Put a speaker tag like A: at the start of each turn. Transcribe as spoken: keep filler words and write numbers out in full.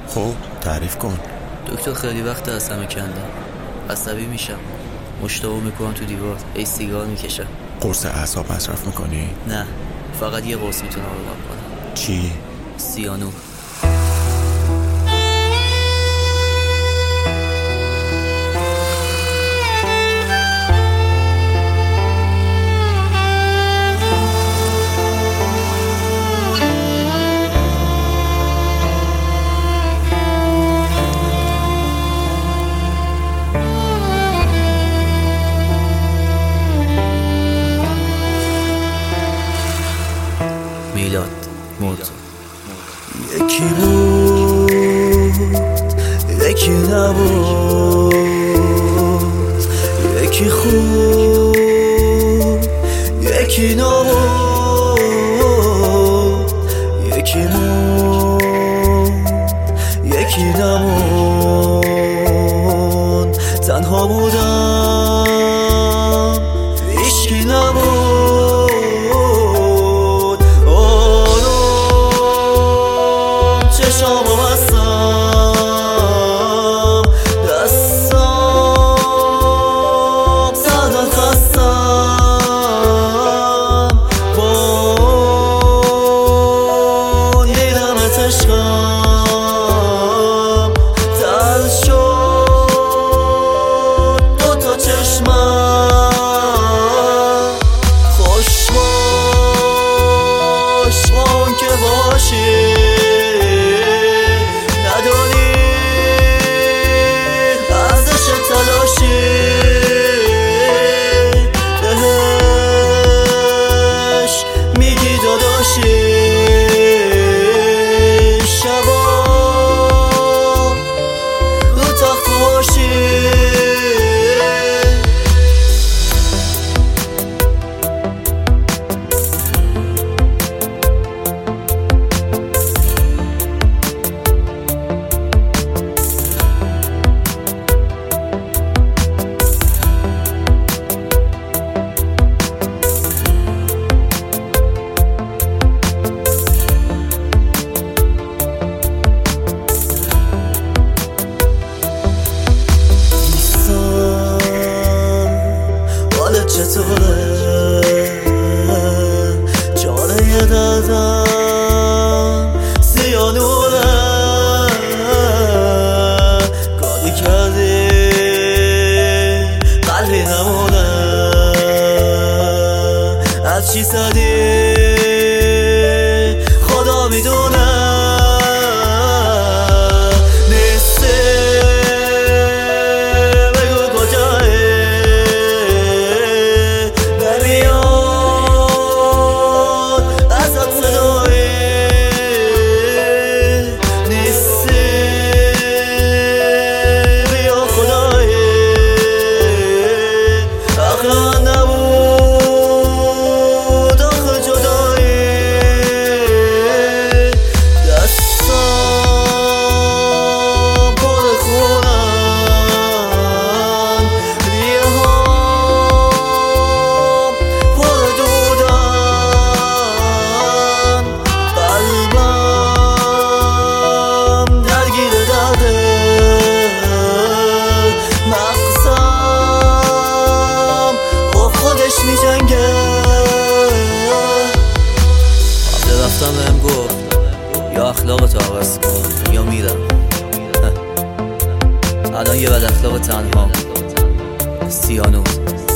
A: خب تعریف کن.
B: دکتر خیلی وقت از همه کندم، عصبی میشم، مشتبه میکنم تو دیوار، ای سیگار میکشم.
A: قرص اعصاب مصرف میکنی؟
B: نه، فقط یه قرص میتونم آروم کنم.
A: چی؟
B: سیانور. میلاد مرد.
C: یکی بود یکی نبود، یکی خوب یکی نبود، یکی مون یکی نمون. تنها بودم هیچکی نبود. چشامو بستم، دستم زدن خستم، با یه دمت عشقم تل شد دوتا چشمم. خوش باش اون که باشی، بهش میگی داداشی، شبا رو تخت باشی. چطوره جانه دردم سیانوره، کاری کردی قلبی نمونه، از چی زدی خدا میدونه.
B: رفتم بهم گفت یا اخلاقتو عوض کن یا میرم. الان یه بد اخلاق تنها، سیانور.